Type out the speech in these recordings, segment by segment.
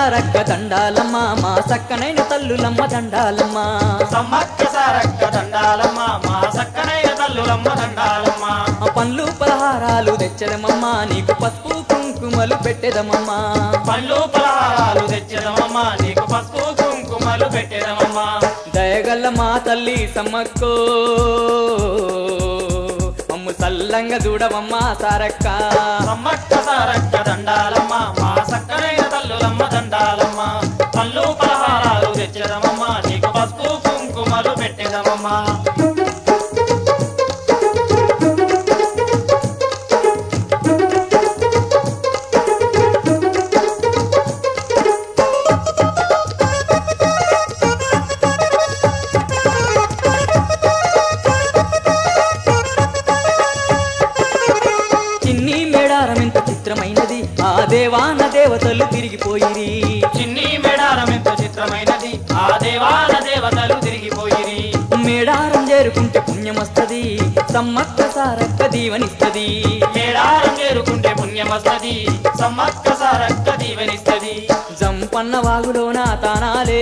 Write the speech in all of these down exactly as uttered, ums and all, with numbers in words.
సారక్క దండాలమ్మ మా సక్కనైన తల్లులమ్మ దండాలమ్మ సమ్మక్క సారక్క దండాలమ్మ మా సక్కనైన తల్లులమ్మ దండాలమ్మ పండ్లు పలహారాలు తెచ్చదమమ్మ నీకు పసుపు కుంకుమలు పెట్టెదమమ్మ పండ్లు పలహారాలు తెచ్చదమమ్మ నీకు పసుపు కుంకుమలు పెట్టెదమమ్మ దయగల్ల మా తల్లి సమ్మక్కో అమ్ము సల్లంగా చూడవమ్మ సారక్క సమ్మక్క సారక్క దండాలమ్మ మా సక్కనైన తల్లులమ్మ దండాలమ్మ పండ్లు పలహారాలు తెచ్చదమమ్మ నీకు పసుపు కుంకుమలు పెట్టెదమమ్మ చిత్రమైనది ఆ దేవాన దేవతలు తిరిగిపోయిరి చిన్ని మేడారం ఎంత చిత్రమైనది ఆ దేవాన దేవతలు తిరిగిపోయిరి మేడారం చేరుకుంటే పుణ్యమస్తది సమ్మక్క సారక్క దీవనిస్తది మేడారం చేరుకుంటే పుణ్యమస్తది సమ్మక్క సారక్క దీవెనిస్తది జంపన్న వాగులోన తానాలే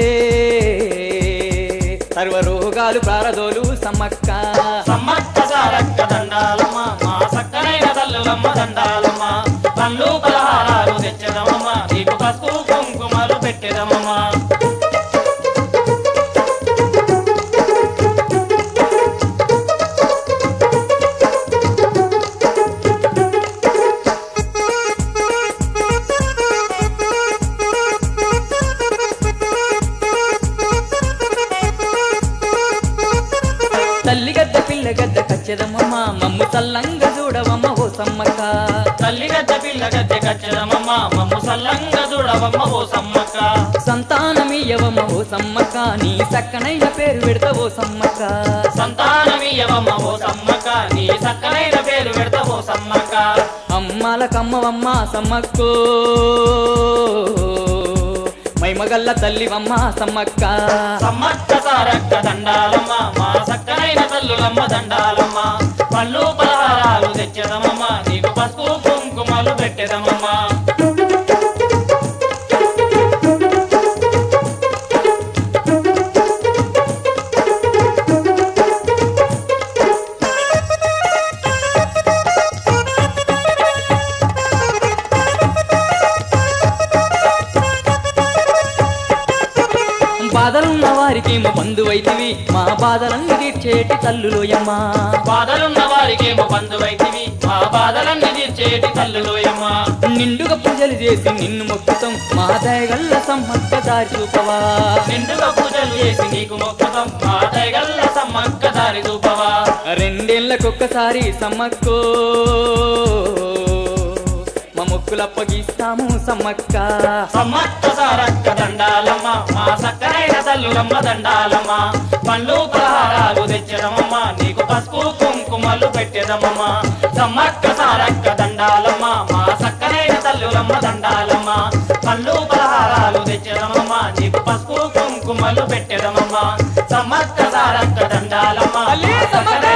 సర్వ రోగాలు ప్రారదోలు సమ్మక్క సమ్మక్క సారక్క దండాలమ్మ మా సక్కనైన తల్లులమ్మ దండాలమ్మ పండ్లు పలహారాలు తెచ్చదమమ్మ నీకు పసుపు కుంకుమలు పెట్టెదమమ్మ తల్లి గద్ద పిల్ల గద్ద కచ్చెదమమ్మ మమ్ము తల్లంగా చూడవమ్మ ఓ సమ్మక్క తల్లి గద్ద పిల్ల గద్దె కచ్చదమమ్మ మమ్ము సల్లంగా చూడవమ్మ ఓ సమ్మక్క సంతానమీయవమ్మ ఓ సమ్మక్క నీ సక్కనైన పేరు పెడతా ఓ సమ్మక్క సంతానమీయవమ్మ ఓ సమ్మక్క నీ సక్కనైన పేరు పెడతా ఓ సమ్మక్క అమ్మాల కమ్మవమ్మ సమ్మక్కో మైమగల్ల తల్లివమ్మ సమ్మక్క సమ్మక్క సారక్క దండాలమ్మ మా సక్కనైన తల్లులమ్మ దండాలమ్మ పళ్ళు పలహారాలు తెచ్చదమమ్మ నీకు పసుపు కుంకుమలు పెట్టెదమమ్మ బాధలున్న వారికేమో బంధువైతివి మా బాధలన్నీ తీర్చేటి తల్లులోయమ్మ బాధలున్న వారికేమో బంధువైతివి మా బాధలన్నీ తీర్చేటి తల్లులోయమ్మ నిండుగా పూజలు చేసి నిన్ను మొక్కుతాం మా దయగల్ల సమ్మక్క దారి చూపవా నిండుగా పూజలు చేసి నీకు మొక్కుతాం మా దయగల్ల సమ్మక్క దారి చూపవా రెండేళ్లకొక్కసారి సమ్మక్కో మా మొక్కులప్పగిస్తాము సమ్మక్క సమ్మక్క సారక్క దండాలమ్మ మా సక్కనైన తల్లులమ్మ దండాలమ్మ పండ్లు పలహారాలు తెచ్చదమమ్మ నీకు పసుపు కుంకుమలు పెట్టెదమమ్మ సమ్మక్క సారక్క దండాలమ్మ మా సక్కనైన తల్లులమ్మ దండాలమ్మ పండ్లు పలహారాలు తెచ్చదమమ్మ నీకు పసుపు కుంకుమలు పెట్టెదమమ్మ సమ్మక్క సారక్క దండాలమ్మ